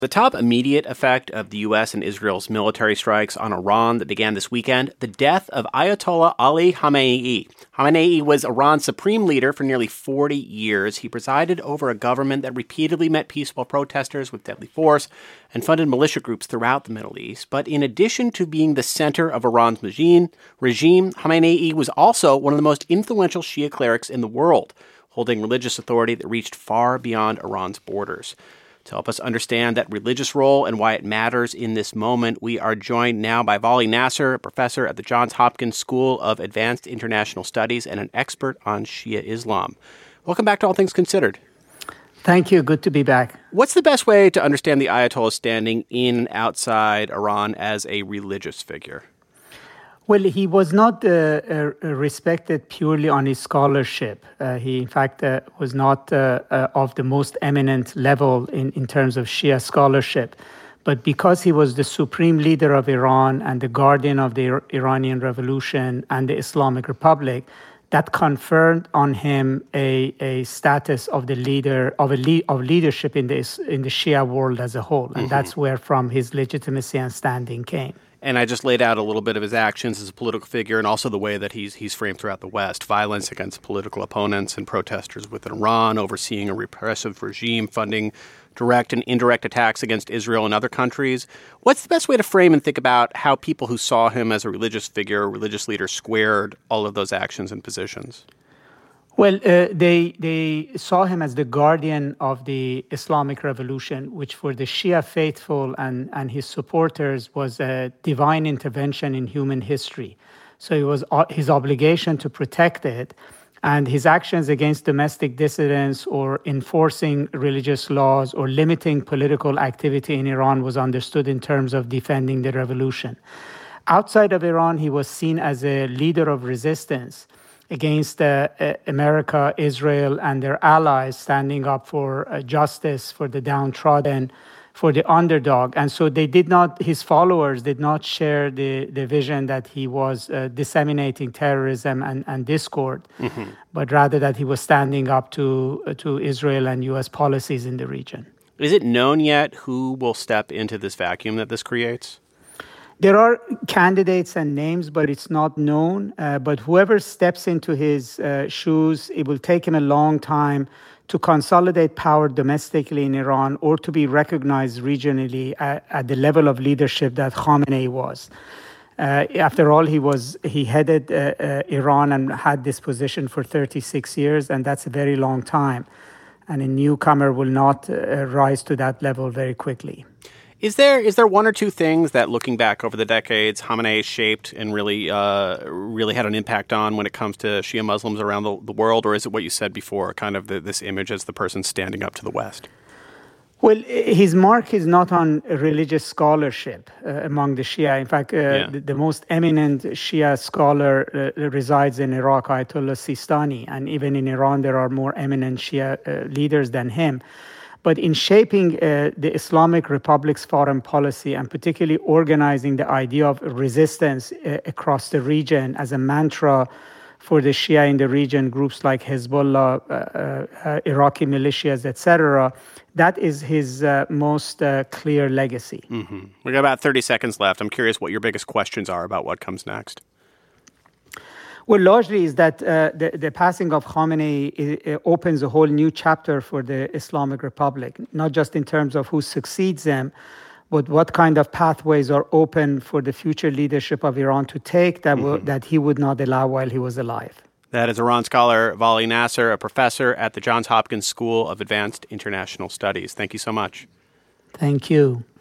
The top immediate effect of the U.S. and Israel's military strikes on Iran that began this weekend, the death of Ayatollah Ali Khamenei. Khamenei was Iran's supreme leader for nearly 40 years. He presided over a government that repeatedly met peaceful protesters with deadly force and funded militia groups throughout the Middle East. But in addition to being the center of Iran's regime, Khamenei was also one of the most influential Shia clerics in the world, holding religious authority that reached far beyond Iran's borders. To help us understand that religious role and why it matters in this moment, we are joined now by Vali Nasser, a professor at the Johns Hopkins School of Advanced International Studies and an expert on Shia Islam. Welcome back to All Things Considered. Thank you. Good to be back. What's the best way to understand the Ayatollah's standing in and outside Iran as a religious figure? Well, he was not respected purely on his scholarship. He, in fact, was not of the most eminent level in terms of Shia scholarship. But because he was the supreme leader of Iran and the guardian of the Iranian Revolution and the Islamic Republic, that conferred on him a status of the leader of leadership in the Shia world as a whole, and that's where from his legitimacy and standing came. And I just laid out a little bit of his actions as a political figure and also the way that he's framed throughout the West. Violence against political opponents and protesters within Iran, overseeing a repressive regime, funding direct and indirect attacks against Israel and other countries. What's the best way to frame and think about how people who saw him as a religious figure, religious leader, squared all of those actions and positions? Well, they saw him as the guardian of the Islamic Revolution, which for the Shia faithful and his supporters was a divine intervention in human history. So it was his obligation to protect it, and his actions against domestic dissidents or enforcing religious laws or limiting political activity in Iran was understood in terms of defending the revolution. Outside of Iran, he was seen as a leader of resistance against America, Israel, and their allies, standing up for justice, for the downtrodden, for the underdog. And so his followers did not share the vision that he was disseminating terrorism and discord, but rather that he was standing up to Israel and U.S. policies in the region. Is it known yet who will step into this vacuum that this creates? There are candidates and names, but it's not known. But whoever steps into his shoes, it will take him a long time to consolidate power domestically in Iran or to be recognized regionally at the level of leadership that Khamenei was. After all, he headed Iran and had this position for 36 years, and that's a very long time. And a newcomer will not rise to that level very quickly. Is there one or two things that, looking back over the decades, Khamenei shaped and really had an impact on when it comes to Shia Muslims around the world, or is it what you said before, kind of this image as the person standing up to the West? Well, his mark is not on religious scholarship among the Shia. In fact, the most eminent Shia scholar resides in Iraq, Ayatollah Sistani, and even in Iran there are more eminent Shia leaders than him. But in shaping the Islamic Republic's foreign policy and particularly organizing the idea of resistance across the region as a mantra for the Shia in the region, groups like Hezbollah, Iraqi militias, etc., that is his most clear legacy. We got about 30 seconds left. I'm curious what your biggest questions are about what comes next. Well, largely is that the passing of Khamenei opens a whole new chapter for the Islamic Republic, not just in terms of who succeeds him, but what kind of pathways are open for the future leadership of Iran to take that he would not allow while he was alive. That is Iran scholar Vali Nasser, a professor at the Johns Hopkins School of Advanced International Studies. Thank you so much. Thank you.